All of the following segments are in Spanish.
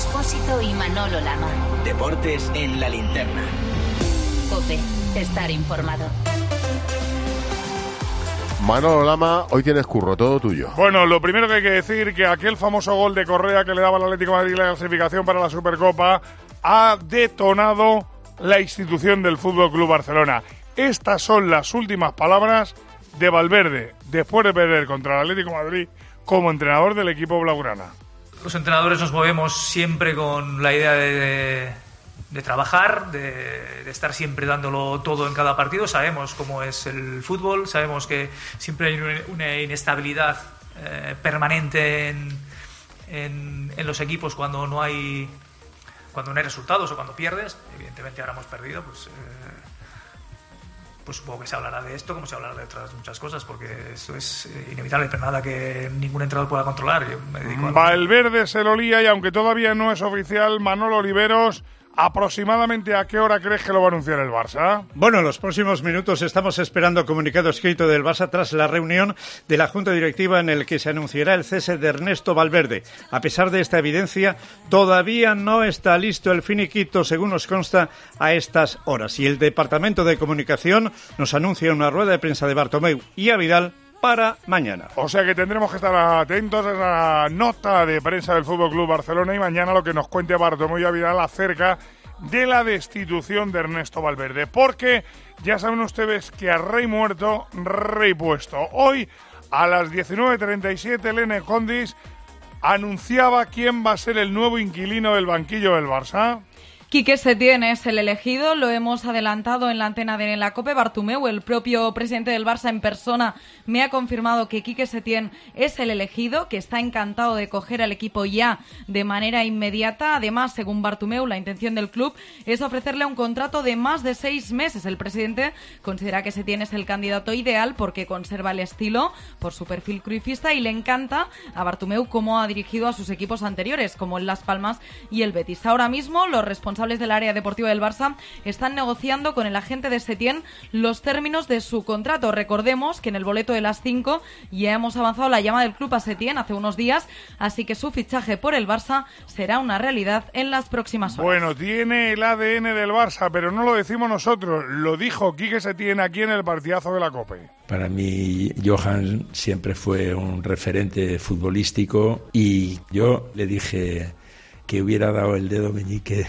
Expósito y Manolo Lama. Deportes en la linterna. COPE. Estar informado. Manolo Lama, hoy tienes curro, todo tuyo. Bueno, lo primero que hay que decir que aquel famoso gol de Correa que le daba al Atlético de Madrid la clasificación para la Supercopa ha detonado la institución del Fútbol Club Barcelona. Estas son las últimas palabras de Valverde después de perder contra el Atlético de Madrid como entrenador del equipo blaugrana. Los entrenadores nos movemos siempre con la idea de trabajar, de estar siempre dándolo todo en cada partido. Sabemos cómo es el fútbol, sabemos que siempre hay una inestabilidad permanente en los equipos cuando no hay resultados o cuando pierdes. Evidentemente ahora hemos perdido, pues supongo que se hablará de esto como se hablará de otras muchas cosas, porque esto es inevitable, pero nada que ningún entrenador pueda controlar. Yo me dedico a Valverde se lo lía y aunque todavía no es oficial, Manolo Oliveros, ¿aproximadamente a qué hora crees que lo va a anunciar el Barça? Bueno, en los próximos minutos estamos esperando comunicado escrito del Barça tras la reunión de la Junta Directiva en el que se anunciará el cese de Ernesto Valverde. A pesar de esta evidencia, todavía no está listo el finiquito, según nos consta a estas horas. Y el Departamento de Comunicación nos anuncia una rueda de prensa de Bartomeu y a Vidal para mañana. O sea que tendremos que estar atentos a la nota de prensa del Fútbol Club Barcelona y mañana lo que nos cuente Bartomeu Vidal acerca de la destitución de Ernesto Valverde. Porque ya saben ustedes que a rey muerto, rey puesto. Hoy a las 19:37 Lene Condis anunciaba quién va a ser el nuevo inquilino del banquillo del Barça. Quique Setién es el elegido, lo hemos adelantado en la antena de la COPE. Bartomeu, el propio presidente del Barça en persona, me ha confirmado que Quique Setién es el elegido, que está encantado de coger al equipo ya de manera inmediata. Además, según Bartomeu, la intención del club es ofrecerle un contrato de más de 6 meses. El presidente considera que Setién es el candidato ideal porque conserva el estilo por su perfil cruifista y le encanta a Bartomeu cómo ha dirigido a sus equipos anteriores, como el Las Palmas y el Betis. Ahora mismo, los responsables del área deportiva del Barça están negociando con el agente de Setién los términos de su contrato. Recordemos que en el boleto de las 5 ya hemos avanzado la llamada del club a Setién hace unos días, así que su fichaje por el Barça será una realidad en las próximas horas. Bueno, tiene el ADN del Barça, pero no lo decimos nosotros, lo dijo Quique Setién aquí en el partidazo de la COPE. Para mí, Johan siempre fue un referente futbolístico y yo le dije que hubiera dado el dedo meñique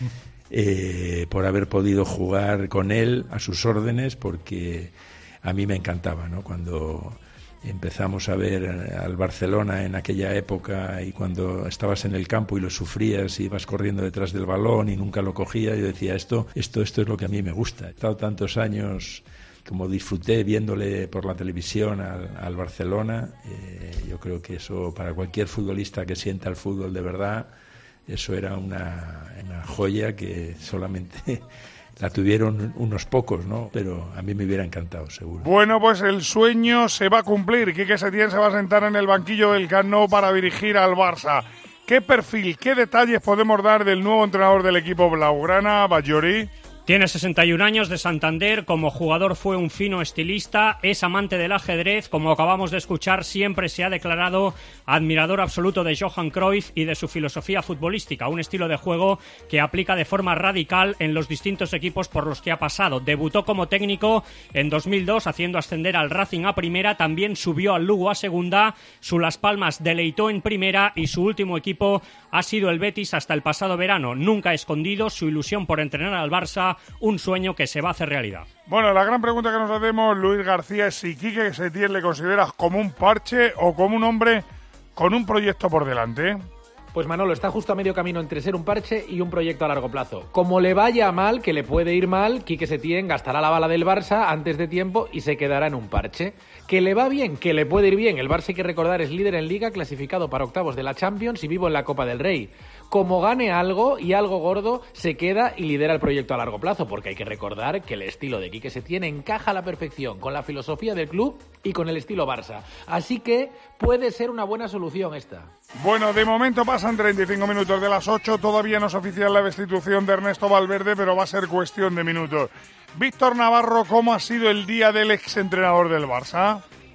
por haber podido jugar con él a sus órdenes, porque a mí me encantaba, ¿no? Cuando empezamos a ver al Barcelona en aquella época y cuando estabas en el campo y lo sufrías y ibas corriendo detrás del balón y nunca lo cogías, yo decía, esto es lo que a mí me gusta. He estado tantos años como disfruté viéndole por la televisión al Barcelona, yo creo que eso para cualquier futbolista que sienta el fútbol de verdad, eso era una joya que solamente la tuvieron unos pocos, ¿no? Pero a mí me hubiera encantado, seguro. Bueno, pues el sueño se va a cumplir. Quique Setién se va a sentar en el banquillo del Camp Nou para dirigir al Barça. ¿Qué perfil, qué detalles podemos dar del nuevo entrenador del equipo blaugrana, Bajori? Tiene 61 años, de Santander, como jugador fue un fino estilista, es amante del ajedrez, como acabamos de escuchar, siempre se ha declarado admirador absoluto de Johan Cruyff y de su filosofía futbolística, un estilo de juego que aplica de forma radical en los distintos equipos por los que ha pasado. Debutó como técnico en 2002 haciendo ascender al Racing a primera, también subió al Lugo a segunda, su Las Palmas deleitó en primera y su último equipo ha sido el Betis hasta el pasado verano. Nunca ha escondido su ilusión por entrenar al Barça, un sueño que se va a hacer realidad. Bueno, la gran pregunta que nos hacemos, Luis García, es si Quique Setién le consideras como un parche o como un hombre con un proyecto por delante. Pues Manolo, está justo a medio camino entre ser un parche y un proyecto a largo plazo. Como le vaya mal, que le puede ir mal, Quique Setién gastará la bala del Barça antes de tiempo y se quedará en un parche. Que le va bien, que le puede ir bien. El Barça, hay que recordar, es líder en Liga, clasificado para octavos de la Champions y vivo en la Copa del Rey. Como gane algo y algo gordo, se queda y lidera el proyecto a largo plazo, porque hay que recordar que el estilo de Quique Setién encaja a la perfección con la filosofía del club y con el estilo Barça. Así que puede ser una buena solución esta. Bueno, de momento pasan 35 minutos de las 8, todavía no es oficial la destitución de Ernesto Valverde, pero va a ser cuestión de minutos. Víctor Navarro, ¿cómo ha sido el día del exentrenador del Barça?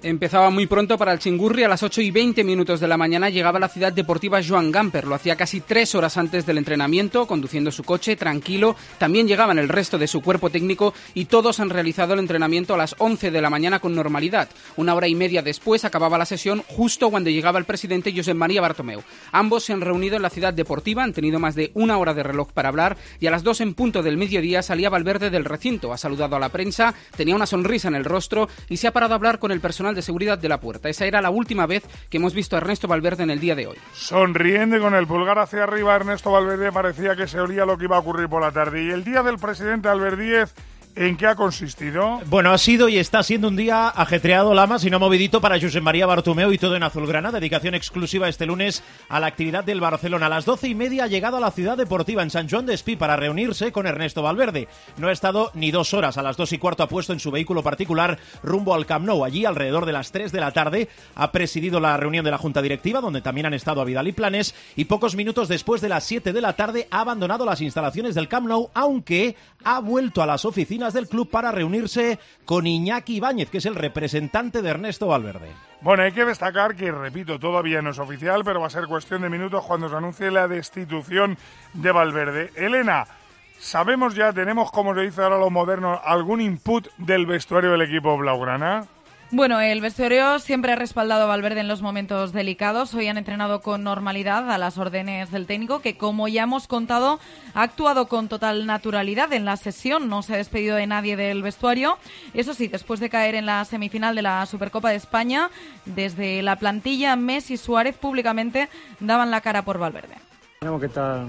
empezaba muy pronto para el Chingurri. A las 8:20 de la mañana llegaba a la ciudad deportiva Joan Gamper. Lo hacía casi 3 horas antes del entrenamiento, conduciendo su coche, tranquilo. También llegaban el resto de su cuerpo técnico y todos han realizado el entrenamiento a las 11 de la mañana con normalidad. 1 hora y media después acababa la sesión, justo cuando llegaba el presidente Josep María Bartomeu. Ambos se han reunido en la ciudad deportiva, han tenido más de 1 hora de reloj para hablar y a las 2 en punto del mediodía salía Valverde del recinto. Ha saludado a la prensa, tenía una sonrisa en el rostro y se ha parado a hablar con el personal de seguridad de la puerta. Esa era la última vez que hemos visto a Ernesto Valverde en el día de hoy. Sonriendo con el pulgar hacia arriba, Ernesto Valverde parecía que se olía lo que iba a ocurrir por la tarde. ¿Y el día del presidente Albert Díez en qué ha consistido? Bueno, ha sido y está siendo un día ajetreado, Lama, sino movidito para Josep María Bartomeu y todo en azulgrana. Dedicación exclusiva este lunes a la actividad del Barcelona. A las 12:30 ha llegado a la ciudad deportiva en Sant Joan d'Espí para reunirse con Ernesto Valverde. No ha estado ni 2 horas. A las 2:15 ha puesto en su vehículo particular rumbo al Camp Nou. Allí, alrededor de las 3 de la tarde, ha presidido la reunión de la Junta Directiva, donde también han estado Vidal y Planes, y pocos minutos después de las 7 de la tarde ha abandonado las instalaciones del Camp Nou, aunque ha vuelto a las oficinas del club para reunirse con Iñaki Ibáñez, que es el representante de Ernesto Valverde. Bueno, hay que destacar que, repito, todavía no es oficial, pero va a ser cuestión de minutos cuando se anuncie la destitución de Valverde. Elena, ¿sabemos ya, tenemos, como se dice ahora lo moderno, algún input del vestuario del equipo blaugrana? Bueno, el vestuario siempre ha respaldado a Valverde en los momentos delicados. Hoy han entrenado con normalidad a las órdenes del técnico, que, como ya hemos contado, ha actuado con total naturalidad en la sesión. No se ha despedido de nadie del vestuario. Eso sí, después de caer en la semifinal de la Supercopa de España, desde la plantilla, Messi y Suárez públicamente daban la cara por Valverde. Tenemos que estar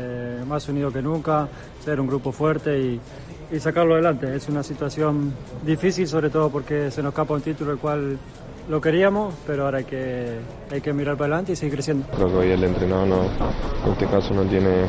más unidos que nunca, ser un grupo fuerte y sacarlo adelante. Es una situación difícil, sobre todo porque se nos escapa un título el cual lo queríamos, pero ahora hay que mirar para adelante y seguir creciendo. Creo que hoy el entrenador en este caso no tiene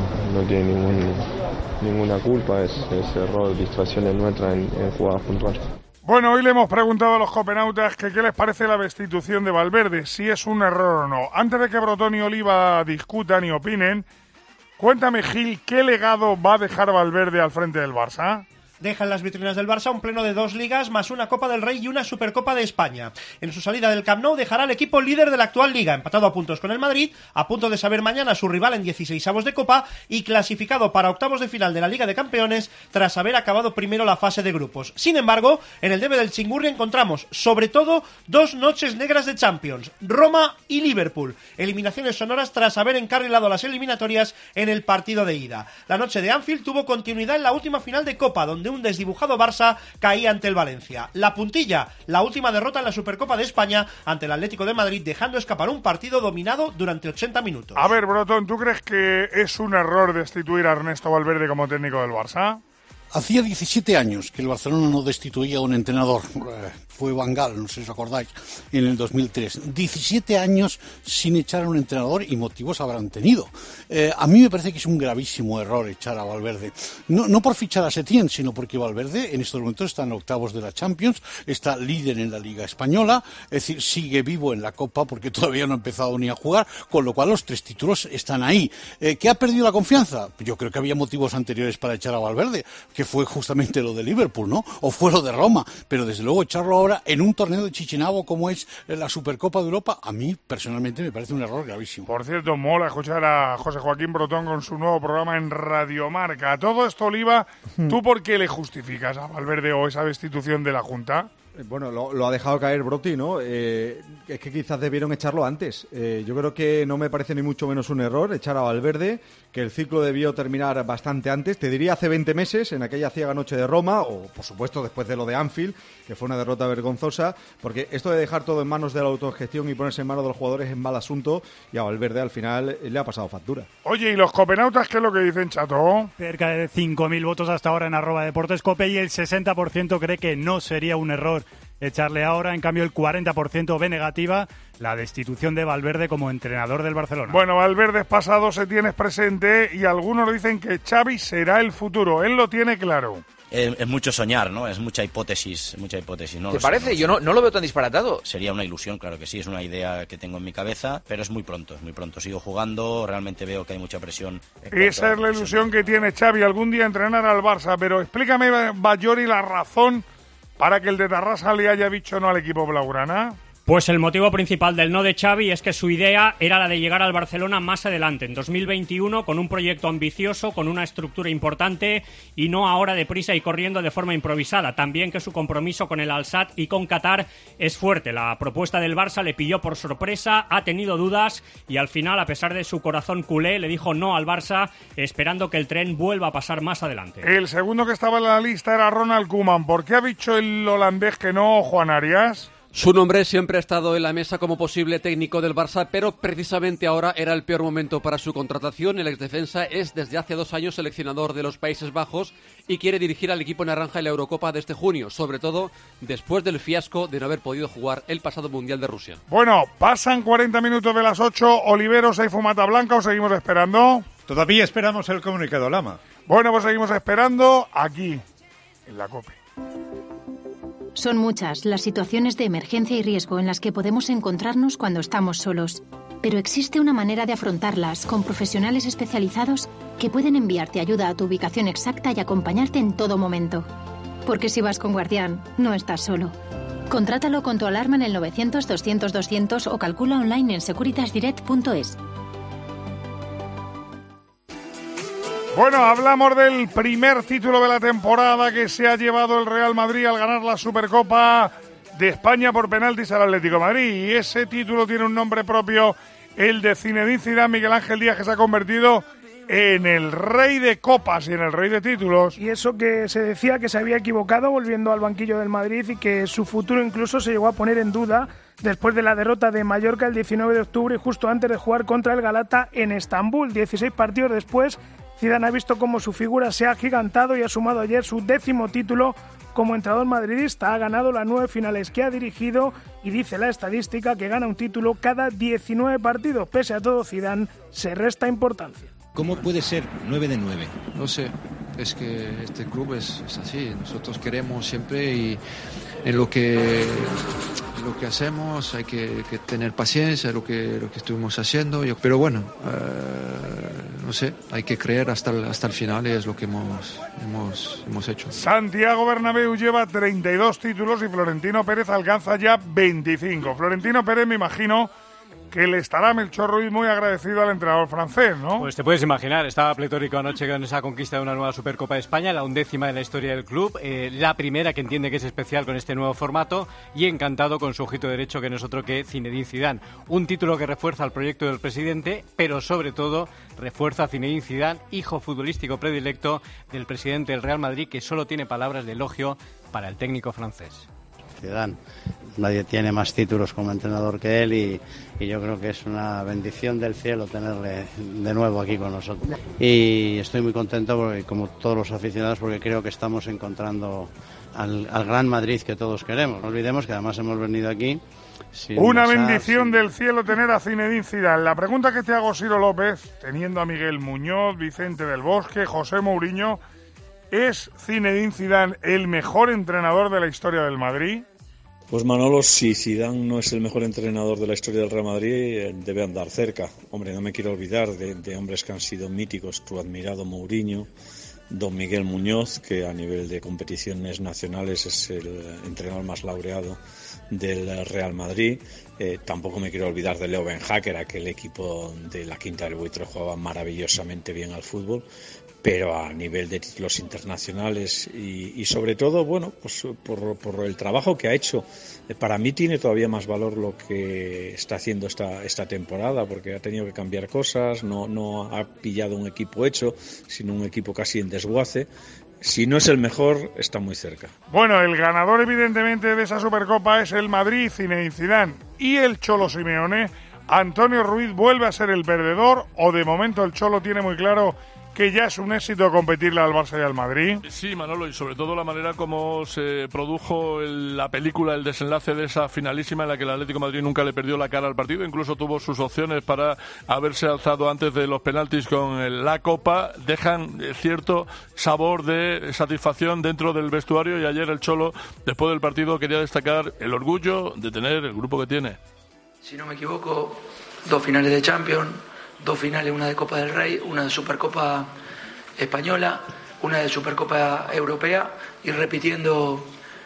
ninguna culpa, es error, distracciones nuestras en jugadas puntuales. Bueno, hoy le hemos preguntado a los copenautas que qué les parece la destitución de Valverde, si es un error o no. Antes de que Brotón y Oliva discutan y opinen, cuéntame, Gil, ¿qué legado va a dejar Valverde al frente del Barça? Deja en las vitrinas del Barça un pleno de 2 ligas más una Copa del Rey y una Supercopa de España. En su salida del Camp Nou dejará al equipo líder de la actual liga, empatado a puntos con el Madrid, a punto de saber mañana su rival en 16avos de Copa y clasificado para octavos de final de la Liga de Campeones tras haber acabado primero la fase de grupos. Sin embargo, en el debe del Chingurri encontramos, sobre todo, 2 noches negras de Champions, Roma y Liverpool. Eliminaciones sonoras tras haber encarrilado las eliminatorias en el partido de ida. La noche de Anfield tuvo continuidad en la última final de Copa, donde un desdibujado Barça caía ante el Valencia. La puntilla, la última derrota en la Supercopa de España ante el Atlético de Madrid, dejando escapar un partido dominado durante 80 minutos. A ver, Brotón, ¿tú crees que es un error destituir a Ernesto Valverde como técnico del Barça? Hacía 17 años que el Barcelona no destituía a un entrenador. Fue Van Gaal, no sé si os acordáis, en el 2003. 17 años sin echar a un entrenador y motivos habrán tenido. A mí me parece que es un gravísimo error echar a Valverde. No por fichar a Setién, sino porque Valverde en estos momentos está en octavos de la Champions, está líder en la Liga Española, es decir, sigue vivo en la Copa porque todavía no ha empezado ni a jugar, con lo cual los 3 títulos están ahí. ¿Qué ha perdido la confianza? Yo creo que había motivos anteriores para echar a Valverde, que fue justamente lo de Liverpool, ¿no? O fue lo de Roma, pero desde luego echarlo ahora en un torneo de Chichinabo como es la Supercopa de Europa, a mí personalmente me parece un error gravísimo. Por cierto, mola escuchar a José Joaquín Brotón con su nuevo programa en Radio Marca. Todo esto, Oliva, ¿tú por qué le justificas a Valverde o esa destitución de la Junta? Bueno, lo ha dejado caer Broti, ¿no? Es que quizás debieron echarlo antes. Yo creo que no me parece ni mucho menos un error echar a Valverde, que el ciclo debió terminar bastante antes. Te diría hace 20 meses, en aquella ciega noche de Roma, o por supuesto después de lo de Anfield, que fue una derrota vergonzosa, porque esto de dejar todo en manos de la autogestión y ponerse en manos de los jugadores es mal asunto, y a Valverde al final le ha pasado factura. Oye, ¿y los copenautas qué es lo que dicen, Chato? Cerca de 5.000 votos hasta ahora en @deportescope y el 60% cree que no sería un error echarle ahora. En cambio, el 40% ve negativa la destitución de Valverde como entrenador del Barcelona. Bueno, Valverde es pasado, Setién es presente y algunos dicen que Xavi será el futuro. Él lo tiene claro. Es mucho soñar, ¿no? Es mucha hipótesis. ¿No? ¿Te parece? Yo no lo veo tan disparatado. Sería una ilusión, claro que sí, es una idea que tengo en mi cabeza, pero es muy pronto. Sigo jugando, realmente veo que hay mucha presión. Esa es la ilusión que tiene Xavi, algún día entrenar al Barça, pero explícame, Bayori, la razón para que el de Tarrasa le haya dicho no al equipo blaugrana? Pues el motivo principal del no de Xavi es que su idea era la de llegar al Barcelona más adelante, en 2021, con un proyecto ambicioso, con una estructura importante y no ahora deprisa y corriendo de forma improvisada. También que su compromiso con el Al-Sadd y con Qatar es fuerte. La propuesta del Barça le pilló por sorpresa, ha tenido dudas y al final, a pesar de su corazón culé, le dijo no al Barça, esperando que el tren vuelva a pasar más adelante. El segundo que estaba en la lista era Ronald Koeman. ¿Por qué ha dicho el holandés que no, Juan Arias? Su nombre siempre ha estado en la mesa como posible técnico del Barça, pero precisamente ahora era el peor momento para su contratación. El exdefensa es desde hace 2 años seleccionador de los Países Bajos y quiere dirigir al equipo naranja en la Eurocopa de este junio, sobre todo después del fiasco de no haber podido jugar el pasado Mundial de Rusia. Bueno, pasan 40 minutos de las 8. Oliveros, ¿hay fumata blanca o seguimos esperando? Todavía esperamos el comunicado, Lama. Bueno, pues seguimos esperando aquí, en la COPE. Son muchas las situaciones de emergencia y riesgo en las que podemos encontrarnos cuando estamos solos. Pero existe una manera de afrontarlas con profesionales especializados que pueden enviarte ayuda a tu ubicación exacta y acompañarte en todo momento. Porque si vas con Guardián, no estás solo. Contrátalo con tu alarma en el 900-200-200 o calcula online en securitasdirect.es. Bueno, hablamos del primer título de la temporada que se ha llevado el Real Madrid al ganar la Supercopa de España por penaltis al Atlético de Madrid. Y ese título tiene un nombre propio, el de Zinedine Zidane. Miguel Ángel Díaz, que se ha convertido en el rey de copas y en el rey de títulos. Y eso que se decía que se había equivocado volviendo al banquillo del Madrid y que su futuro incluso se llegó a poner en duda después de la derrota de Mallorca el 19 de octubre y justo antes de jugar contra el Galata en Estambul. 16 partidos después, Zidane ha visto cómo su figura se ha agigantado y ha sumado ayer su 10º título como entrenador madridista. Ha ganado las 9 finales que ha dirigido y dice la estadística que gana un título cada 19 partidos. Pese a todo, Zidane se resta importancia. ¿Cómo puede ser 9 de 9? No sé, es que este club es así. Nosotros queremos siempre y en lo que hacemos hay que tener paciencia, lo que estuvimos haciendo. Pero bueno, no sé, hay que creer hasta el final y es lo que hemos hecho. Santiago Bernabéu lleva 32 títulos y Florentino Pérez alcanza ya 25. Florentino Pérez, me imagino que le estará Melchor Ruiz muy agradecido al entrenador francés, ¿no? Pues te puedes imaginar, estaba pletórico anoche con esa conquista de una nueva Supercopa de España, la 11ª de la historia del club, la primera que entiende que es especial con este nuevo formato y encantado con su ojito derecho, que no es otro que Zinedine Zidane. Un título que refuerza el proyecto del presidente, pero sobre todo refuerza a Zinedine Zidane, hijo futbolístico predilecto del presidente del Real Madrid, que solo tiene palabras de elogio para el técnico francés. Zidane, nadie tiene más títulos como entrenador que él y yo creo que es una bendición del cielo tenerle de nuevo aquí con nosotros. Y estoy muy contento, porque, como todos los aficionados, porque creo que estamos encontrando al Gran Madrid que todos queremos. No olvidemos que además hemos venido aquí una bendición del cielo tener a Zinedine Zidane. La pregunta que te hago, Ciro López, teniendo a Miguel Muñoz, Vicente del Bosque, José Mourinho, ¿es Zinedine Zidane el mejor entrenador de la historia del Madrid? Pues Manolo, si Zidane no es el mejor entrenador de la historia del Real Madrid, debe andar cerca. Hombre, no me quiero olvidar de hombres que han sido míticos, tu admirado Mourinho, don Miguel Muñoz, que a nivel de competiciones nacionales es el entrenador más laureado del Real Madrid. Tampoco me quiero olvidar de Leo Ben-Hacker, aquel equipo de la Quinta del Buitre jugaba maravillosamente bien al fútbol. Pero a nivel de títulos internacionales y sobre todo, bueno, pues por el trabajo que ha hecho, para mí tiene todavía más valor lo que está haciendo esta temporada, porque ha tenido que cambiar cosas, no ha pillado un equipo hecho, sino un equipo casi en desguace. Si no es el mejor, está muy cerca. Bueno, el ganador evidentemente de esa Supercopa es el Madrid, Zinedine Zidane, y el Cholo Simeone. Antonio Ruiz vuelve a ser el perdedor, o de momento el Cholo tiene muy claro que ya es un éxito competirle al Barça y al Madrid. Sí, Manolo, y sobre todo la manera como se produjo la película, el desenlace de esa finalísima en la que el Atlético de Madrid nunca le perdió la cara al partido, incluso tuvo sus opciones para haberse alzado antes de los penaltis con la Copa, dejan cierto sabor de satisfacción dentro del vestuario, y ayer el Cholo, después del partido, quería destacar el orgullo de tener el grupo que tiene. Si no me equivoco, 2 finales de Champions, 2 finales, una de Copa del Rey, una de Supercopa Española, una de Supercopa Europea, y repitiendo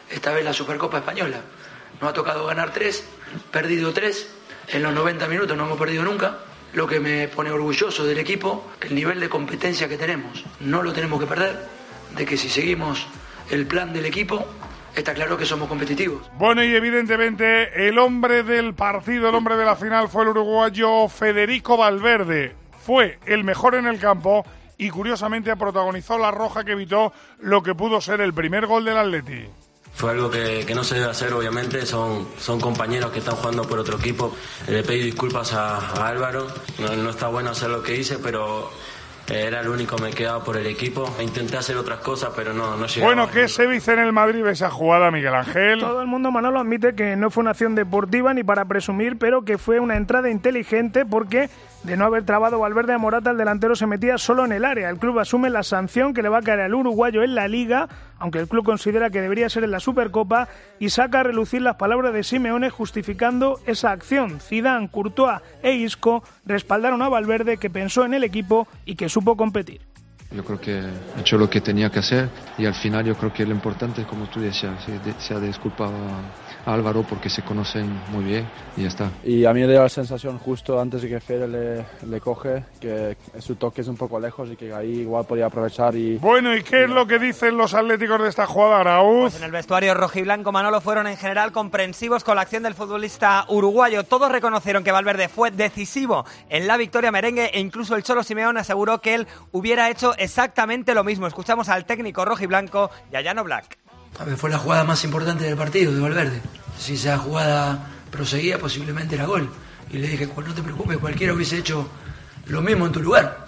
esta vez la Supercopa Española. Nos ha tocado ganar 3, perdido 3, en los 90 minutos no hemos perdido nunca. Lo que me pone orgulloso del equipo, el nivel de competencia que tenemos. No lo tenemos que perder, de que si seguimos el plan del equipo, está claro que somos competitivos. Bueno, y evidentemente el hombre del partido, el hombre de la final fue el uruguayo Federico Valverde. Fue el mejor en el campo y curiosamente protagonizó la roja que evitó lo que pudo ser el primer gol del Atleti. Fue algo que no se debe hacer, obviamente, son compañeros que están jugando por otro equipo. Le pedí disculpas a Álvaro, no está bueno hacer lo que hice, pero era el único que me quedaba por el equipo. Intenté hacer otras cosas, pero no llegaba. Bueno, ¿qué se dice en el Madrid esa jugada, Miguel Ángel? Todo el mundo, Manolo, admite que no fue una acción deportiva ni para presumir, pero que fue una entrada inteligente porque de no haber trabado Valverde a Morata, el delantero se metía solo en el área. El club asume la sanción que le va a caer al uruguayo en la Liga, aunque el club considera que debería ser en la Supercopa, y saca a relucir las palabras de Simeone justificando esa acción. Zidane, Courtois e Isco respaldaron a Valverde, que pensó en el equipo y que supo competir. Yo creo que he hecho lo que tenía que hacer y al final yo creo que lo importante, como tú decías, se ha disculpado a Álvaro porque se conocen muy bien y ya está. Y a mí me dio la sensación justo antes de que Fede le coge que su toque es un poco lejos y que ahí igual podía aprovechar. Bueno, ¿y qué es lo que dicen los atléticos de esta jugada, Araúz? Pues en el vestuario rojiblanco, Manolo, fueron en general comprensivos con la acción del futbolista uruguayo. Todos reconocieron que Valverde fue decisivo en la victoria merengue e incluso el Cholo Simeone aseguró que él hubiera hecho exactamente lo mismo. Escuchamos al técnico rojiblanco, Yayano Black. A ver, fue la jugada más importante del partido de Valverde. Si esa jugada proseguía, posiblemente era gol. Y le dije, no te preocupes, cualquiera hubiese hecho lo mismo en tu lugar.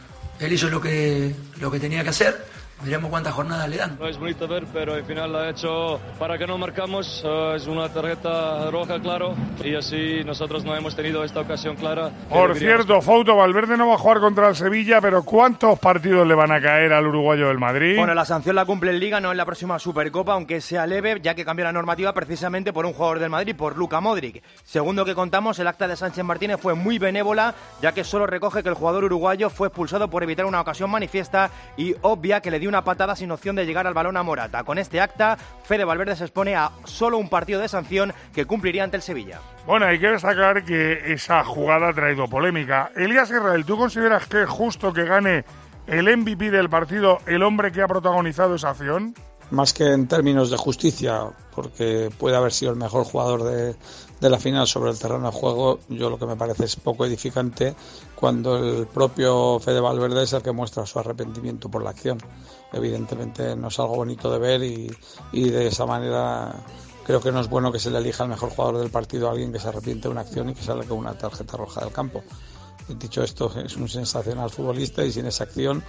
Él hizo lo que tenía que hacer. Veremos cuántas jornadas le dan. No es bonito ver, pero al final lo ha hecho para que no marcamos. Es una tarjeta roja, claro, y así nosotros no hemos tenido esta ocasión clara. Por cierto, Fouto, Valverde no va a jugar contra el Sevilla, pero ¿cuántos partidos le van a caer al uruguayo del Madrid? Bueno, la sanción la cumple en Liga, no en la próxima Supercopa, aunque sea leve, ya que cambió la normativa precisamente por un jugador del Madrid, por Luka Modric. Segundo que contamos, el acta de Sánchez Martínez fue muy benévola, ya que solo recoge que el jugador uruguayo fue expulsado por evitar una ocasión manifiesta y obvia que le dio una patada sin opción de llegar al balón a Morata. Con este acta, Fede Valverde se expone a solo un partido de sanción que cumpliría ante el Sevilla. Bueno, hay que destacar que esa jugada ha traído polémica. Elías Israel, ¿tú consideras que es justo que gane el MVP del partido el hombre que ha protagonizado esa acción? Más que en términos de justicia, porque puede haber sido el mejor jugador de la final sobre el terreno de juego, yo lo que me parece es poco edificante cuando el propio Fede Valverde es el que muestra su arrepentimiento por la acción. Evidentemente no es algo bonito de ver y de esa manera creo que no es bueno que se le elija el mejor jugador del partido a alguien que se arrepiente de una acción y que sale con una tarjeta roja del campo. Dicho esto, es un sensacional futbolista y sin esa acción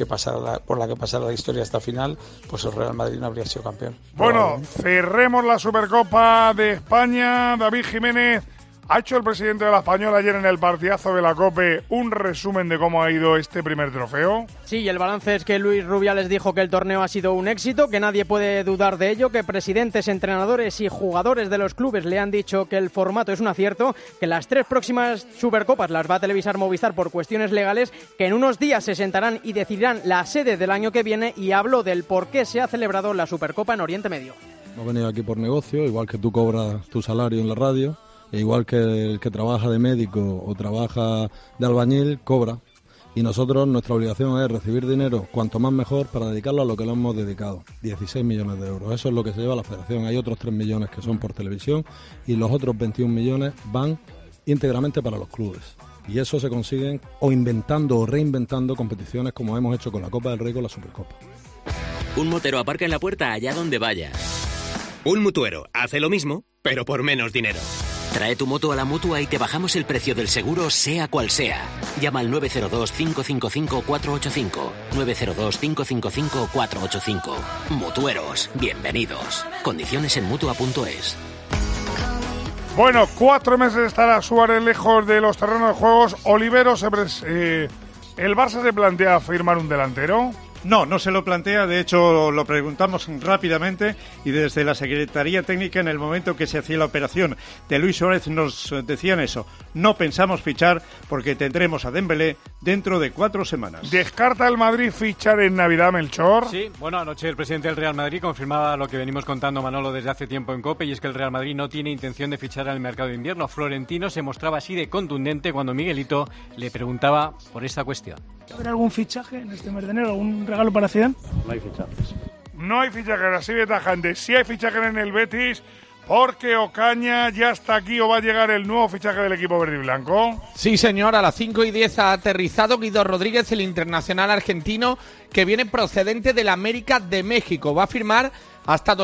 por la que pasara la historia hasta final, pues el Real Madrid no habría sido campeón. Bueno, cerremos la Supercopa de España. David Jiménez, ¿ha hecho el presidente de la Española ayer en el partidazo de la COPE un resumen de cómo ha ido este primer trofeo? Sí, y el balance es que Luis Rubiales dijo que el torneo ha sido un éxito, que nadie puede dudar de ello, que presidentes, entrenadores y jugadores de los clubes le han dicho que el formato es un acierto, que las 3 próximas Supercopas las va a televisar Movistar por cuestiones legales, que en unos días se sentarán y decidirán la sede del año que viene, y habló del por qué se ha celebrado la Supercopa en Oriente Medio. Hemos venido aquí por negocio, igual que tú cobras tu salario en la radio, e igual que el que trabaja de médico o trabaja de albañil, cobra. Y nosotros, nuestra obligación es recibir dinero, cuanto más mejor, para dedicarlo a lo que lo hemos dedicado. 16 millones de euros. Eso es lo que se lleva la federación. Hay otros 3 millones que son por televisión y los otros 21 millones van íntegramente para los clubes. Y eso se consiguen o inventando o reinventando competiciones como hemos hecho con la Copa del Rey, con la Supercopa. Un motero aparca en la puerta allá donde vaya. Un mutuero hace lo mismo, pero por menos dinero. Trae tu moto a la Mutua y te bajamos el precio del seguro, sea cual sea. Llama al 902-555-485. 902-555-485. Mutueros, bienvenidos. Condiciones en Mutua.es. Bueno, 4 meses estará Suárez lejos de los terrenos de juegos. Oliveros, ¿el Barça se plantea firmar un delantero? No se lo plantea, de hecho lo preguntamos rápidamente y desde la Secretaría Técnica en el momento que se hacía la operación de Luis Suárez nos decían eso, no pensamos fichar porque tendremos a Dembélé dentro de 4 semanas. ¿Descarta el Madrid fichar en Navidad, Melchor? Sí, bueno, anoche el presidente del Real Madrid confirmaba lo que venimos contando, Manolo, desde hace tiempo en COPE, y es que el Real Madrid no tiene intención de fichar en el mercado de invierno. Florentino se mostraba así de contundente cuando Miguelito le preguntaba por esta cuestión. ¿Habrá algún fichaje en este mes de enero? ¿Algún regalo para Zidane? No hay fichajes. No hay fichajes así de tajante. Sí hay fichajes en el Betis, porque Ocaña ya está aquí o va a llegar el nuevo fichaje del equipo verde y blanco. Sí, señor, a las 5:10 ha aterrizado Guido Rodríguez, el internacional argentino que viene procedente del América de México. Va a firmar hasta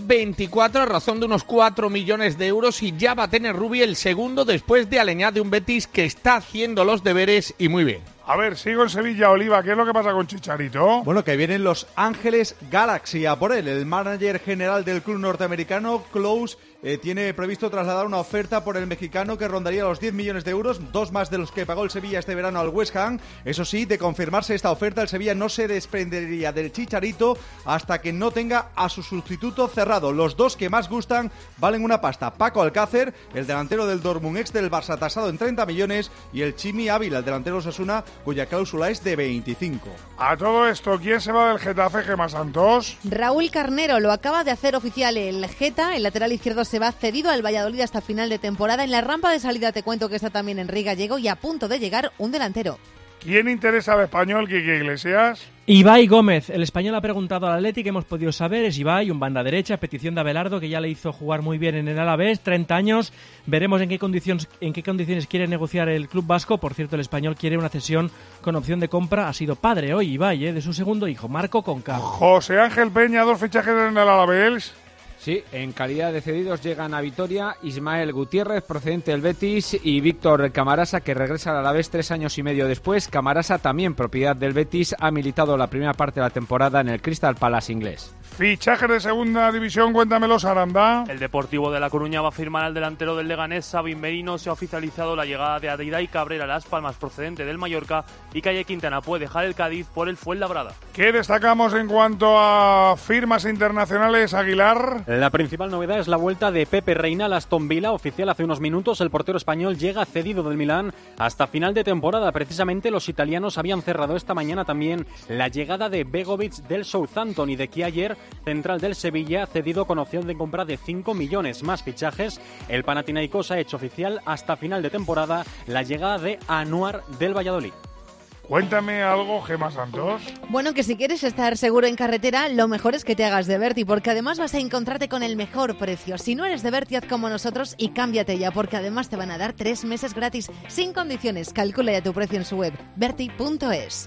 2024 a razón de unos 4 millones de euros y ya va a tener Rubi el segundo después de Aleñá, de un Betis que está haciendo los deberes y muy bien. A ver, sigo en Sevilla, Oliva. ¿Qué es lo que pasa con Chicharito? Bueno, que vienen los Ángeles Galaxy a por él. El manager general del club norteamericano, Klaus, tiene previsto trasladar una oferta por el mexicano que rondaría los 10 millones de euros, 2 más de los que pagó el Sevilla este verano al West Ham. Eso sí, de confirmarse esta oferta, el Sevilla no se desprendería del Chicharito hasta que no tenga a su sustituto cerrado. Los dos que más gustan valen una pasta. Paco Alcácer, el delantero del Dortmund, ex del Barça, tasado en 30 millones, y el Chimi Ávila, el delantero Osasuna, cuya cláusula es de 25. A todo esto, ¿quién se va del Getafe, Gemma Santos? Raúl Carnero lo acaba de hacer oficial. El Geta, el lateral izquierdo, se va cedido al Valladolid hasta final de temporada. En la rampa de salida te cuento que está también Enrique Gallego y a punto de llegar un delantero. ¿Quién interesa al español, Quique Iglesias? Ibai Gómez, el español ha preguntado al Atleti, que hemos podido saber, es Ibai, un banda derecha, petición de Abelardo, que ya le hizo jugar muy bien en el Alavés, 30 años, veremos en qué condiciones quiere negociar el club vasco. Por cierto, el español quiere una cesión con opción de compra, ha sido padre hoy Ibai, de su segundo hijo, Marco Conca. José Ángel Peña, 2 fichajes en el Alavés. Sí, en calidad de cedidos llegan a Vitoria Ismael Gutiérrez, procedente del Betis, y Víctor Camarasa, que regresa al Alavés 3 años y medio después. Camarasa, también propiedad del Betis, ha militado la primera parte de la temporada en el Crystal Palace inglés. Fichajes de segunda división, cuéntamelo, Saranda. El Deportivo de La Coruña va a firmar al delantero del Leganés, Sabin Merino. Se ha oficializado la llegada de Adeiray Cabrera a Las Palmas, procedente del Mallorca, y Calle Quintana puede dejar el Cádiz por el Fuenlabrada. ¿Qué destacamos en cuanto a firmas internacionales, Aguilar? La principal novedad es la vuelta de Pepe Reina al Aston Villa, oficial hace unos minutos. El portero español llega cedido del Milán hasta final de temporada. Precisamente los italianos habían cerrado esta mañana también la llegada de Begovic del Southampton y de Kjaer, central del Sevilla, cedido con opción de compra de 5 millones. Más fichajes, el Panathinaikos ha hecho oficial hasta final de temporada la llegada de Anuar del Valladolid. Cuéntame algo, Gemma Santos. Bueno, que si quieres estar seguro en carretera, lo mejor es que te hagas de Berti, porque además vas a encontrarte con el mejor precio. Si no eres de Berti, haz como nosotros y cámbiate ya, porque además te van a dar 3 meses gratis, sin condiciones. Calcula ya tu precio en su web, berti.es.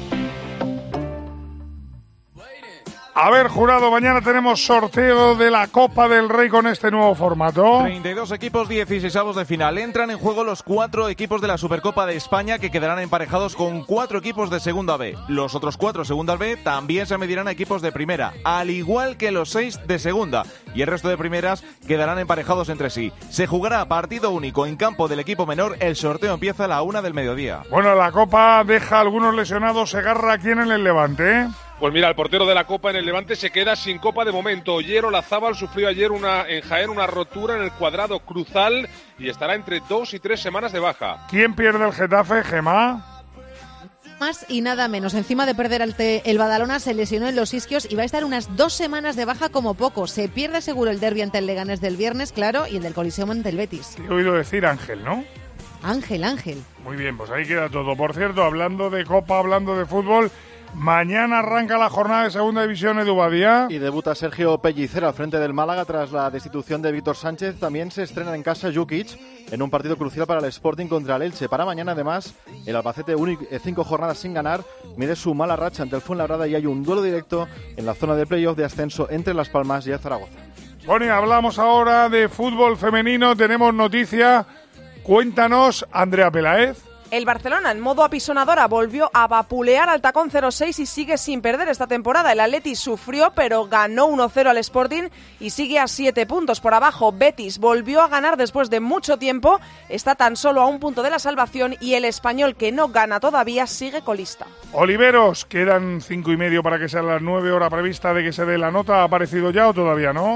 A ver, jurado, mañana tenemos sorteo de la Copa del Rey con este nuevo formato. 32 equipos, 16avos de final. Entran en juego los 4 equipos de la Supercopa de España, que quedarán emparejados con 4 equipos de Segunda B. Los otros 4 Segunda B también se medirán a equipos de Primera, al igual que los 6 de Segunda. Y el resto de primeras quedarán emparejados entre sí. Se jugará a partido único en campo del equipo menor. El sorteo empieza a la 1 del mediodía. Bueno, la Copa deja a algunos lesionados. ¿Segarra quién en el Levante? Pues mira, el portero de la Copa en el Levante se queda sin Copa de momento. Oyer Olazábal sufrió ayer en Jaén una rotura en el cuadrado cruzal y estará entre 2 y 3 semanas de baja. ¿Quién pierde el Getafe, Gemma? Más y nada menos. Encima de perder el Badalona, se lesionó en los isquios y va a estar unas 2 semanas de baja como poco. Se pierde seguro el derbi ante el Leganés del viernes, claro, y el del Coliseum ante el Betis. Te he oído decir Ángel, ¿no? Ángel. Muy bien, pues ahí queda todo. Por cierto, hablando de Copa, hablando de fútbol, mañana arranca la jornada de Segunda División, Edu Badía. Y debuta Sergio Pellicer al frente del Málaga tras la destitución de Víctor Sánchez. También se estrena en casa Jukic en un partido crucial para el Sporting contra el Elche. Para mañana, además, el Albacete, 5 jornadas sin ganar, mide su mala racha ante el Fuenlabrada y hay un duelo directo en la zona de playoff de ascenso entre Las Palmas y el Zaragoza. Bueno, y hablamos ahora de fútbol femenino. Tenemos noticia. Cuéntanos, Andrea Peláez. El Barcelona, en modo apisonadora, volvió a vapulear al tacón 0-6 y sigue sin perder esta temporada. El Atleti sufrió, pero ganó 1-0 al Sporting y sigue a 7 puntos por abajo. Betis volvió a ganar después de mucho tiempo, está tan solo a 1 punto de la salvación y el Español, que no gana todavía, sigue colista. Oliveros, quedan 5:30 para que sea las 9 horas prevista de que se dé la nota. ¿Ha aparecido ya o todavía no?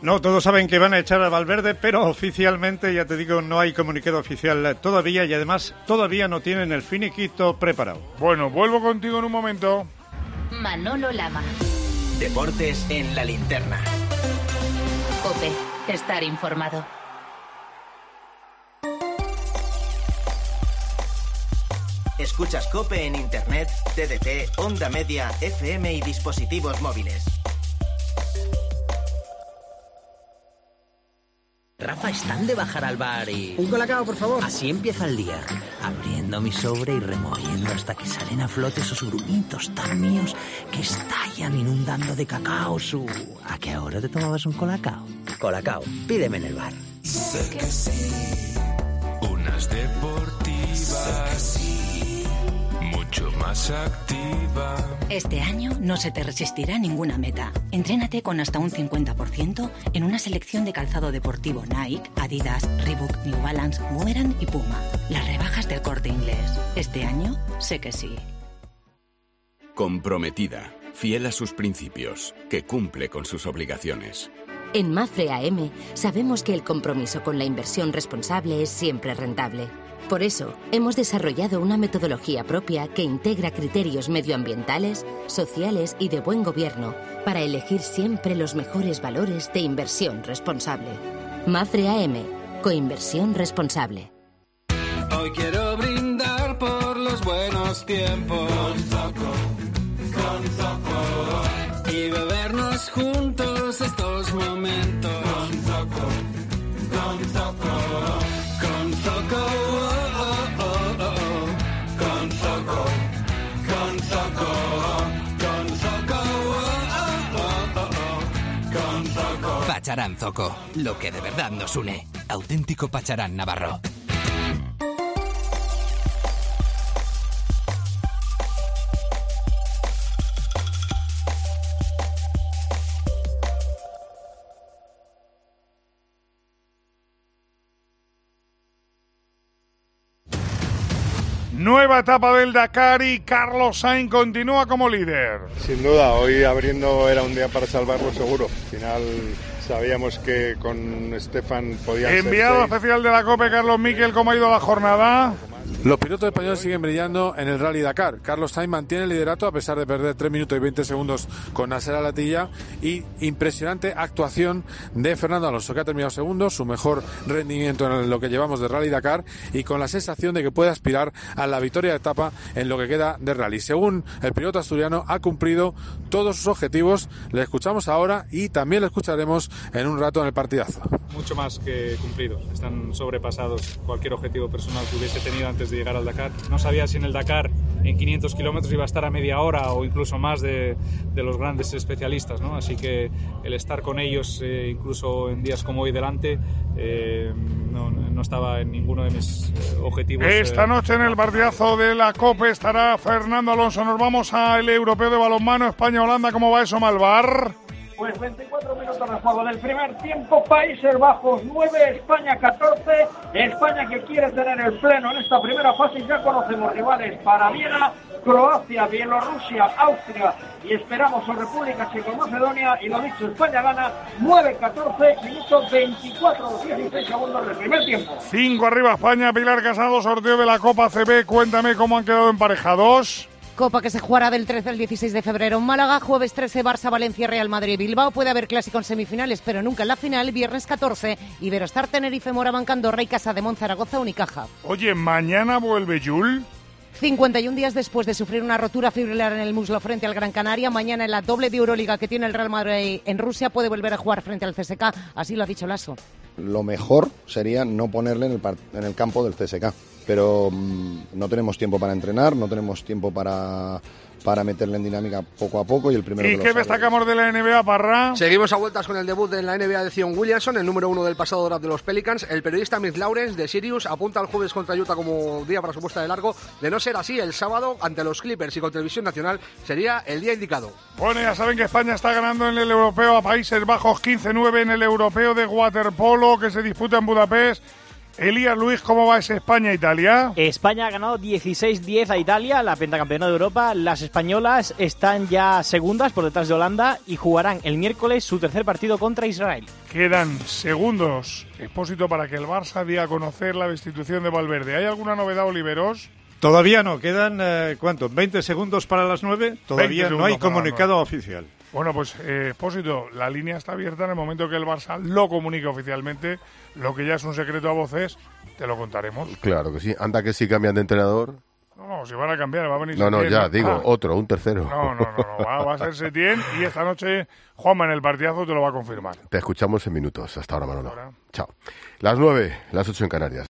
No, todos saben que van a echar a Valverde, pero oficialmente, ya te digo, no hay comunicado oficial todavía y además todavía no tienen el finiquito preparado. Bueno, vuelvo contigo en un momento. Manolo Lama. Deportes en la linterna. COPE. Estar informado. Escuchas COPE en Internet, TDT, Onda Media, FM y dispositivos móviles. Rafa, están de bajar al bar y... Un colacao, por favor. Así empieza el día, abriendo mi sobre y removiendo hasta que salen a flote esos grumitos tan míos que estallan inundando de cacao su... ¿A qué hora te tomabas un colacao? Colacao, pídeme en el bar. Sé que sí, unas deportivas, sé que sí, mucho más activa. Este año no se te resistirá ninguna meta. Entrénate con hasta un 50% en una selección de calzado deportivo Nike, Adidas, Reebok, New Balance, Boomerang y Puma. Las rebajas del Corte Inglés. Este año sé que sí. Comprometida, fiel a sus principios, que cumple con sus obligaciones. En Mafre AM sabemos que el compromiso con la inversión responsable es siempre rentable. Por eso, hemos desarrollado una metodología propia que integra criterios medioambientales, sociales y de buen gobierno para elegir siempre los mejores valores de inversión responsable. Mafre AM, coinversión responsable. Hoy quiero brindar por los buenos tiempos. Con Zoco. Y bebernos juntos estos momentos. Con Zoco. Con Zoco. Con Zoco. Con Zoco. Con Zoco. Con Zoco. Con Zoco. Pacharán Zoco, lo que de verdad nos une. Auténtico Pacharán navarro. Nueva etapa del Dakar y Carlos Sainz continúa como líder. Sin duda, hoy abriendo era un día para salvarlo seguro. Al final sabíamos que con Stefan podía ser Enviado especial de la COPE, Carlos Miquel, ¿cómo ha ido la jornada? Los pilotos españoles siguen brillando en el Rally Dakar. Carlos Sainz mantiene el liderato a pesar de perder 3 minutos y 20 segundos con Nasser Al-Attiyah y impresionante actuación de Fernando Alonso, que ha terminado segundo, su mejor rendimiento en lo que llevamos de Rally Dakar y con la sensación de que puede aspirar a la victoria de etapa en lo que queda de Rally. Según el piloto asturiano, ha cumplido todos sus objetivos. Le escuchamos ahora y también le escucharemos en un rato en el partidazo. Mucho más que cumplido. Están sobrepasados cualquier objetivo personal que hubiese tenido antes de llegar al Dakar. No sabía si en el Dakar en 500 kilómetros iba a estar a media hora o incluso más de los grandes especialistas, ¿no? Así que el estar con ellos, incluso en días como hoy delante, no estaba en ninguno de mis objetivos. Esta noche en el partidazo de la COPE estará Fernando Alonso. Nos vamos al europeo de balonmano, España-Holanda. ¿Cómo va eso, Malvar? Pues 24 minutos de juego del primer tiempo, Países Bajos 9, España 14, España que quiere tener el pleno en esta primera fase. Ya conocemos rivales para Viena, Croacia, Bielorrusia, Austria y esperamos a República Checa y Macedonia. Y lo dicho, España gana 9-14, minutos 24-16 segundos del primer tiempo. 5 arriba España. Pilar Casado, sorteo de la Copa CB. Cuéntame cómo han quedado emparejados. Copa que se jugará del 13 al 16 de febrero en Málaga, jueves 13 Barça, Valencia, Real Madrid, Bilbao. Puede haber clásico en semifinales, pero nunca en la final. Viernes 14, Iberostar, Tenerife, Moraván, Andorra y Casademont, Zaragoza, Unicaja. Oye, ¿mañana vuelve Jul? 51 días después de sufrir una rotura fibrilar en el muslo frente al Gran Canaria, mañana en la doble de Euroliga que tiene el Real Madrid en Rusia puede volver a jugar frente al CSKA, así lo ha dicho Lasso. Lo mejor sería no ponerle en el campo del CSKA, pero no tenemos tiempo para entrenar, no tenemos tiempo para meterle en dinámica poco a poco y el primero. ¿Y qué destacamos de la NBA, Parra? Seguimos a vueltas con el debut de la NBA de Zion Williamson, el número 1 del pasado draft de los Pelicans. El periodista Mitch Lawrence de Sirius apunta al jueves contra Utah como día para su puesta de largo. De no ser así, el sábado ante los Clippers y con Televisión Nacional sería el día indicado. Bueno, ya saben que España está ganando en el europeo a Países Bajos 15-9 en el europeo de waterpolo que se disputa en Budapest. Elías Luis, ¿cómo va ese España-Italia? España ha ganado 16-10 a Italia, la pentacampeona de Europa. Las españolas están ya segundas por detrás de Holanda y jugarán el miércoles su tercer partido contra Israel. Quedan segundos, Expósito, para que el Barça dé a conocer la destitución de Valverde. ¿Hay alguna novedad, Oliveros? Todavía no, quedan, ¿cuánto? ¿20 segundos para las 9? Todavía no hay comunicado oficial. Bueno, pues, Expósito, la línea está abierta. En el momento que el Barça lo comunique oficialmente, lo que ya es un secreto a voces, te lo contaremos. Claro que sí. Anda que sí cambian de entrenador. No, si van a cambiar, va a venir No, Setién. ya, digo, otro, un tercero. No, va a ser Setién y esta noche Juanma en el partidazo te lo va a confirmar. Te escuchamos en minutos. Hasta ahora, Manolo. Chao. Las 9, las 8 en Canarias.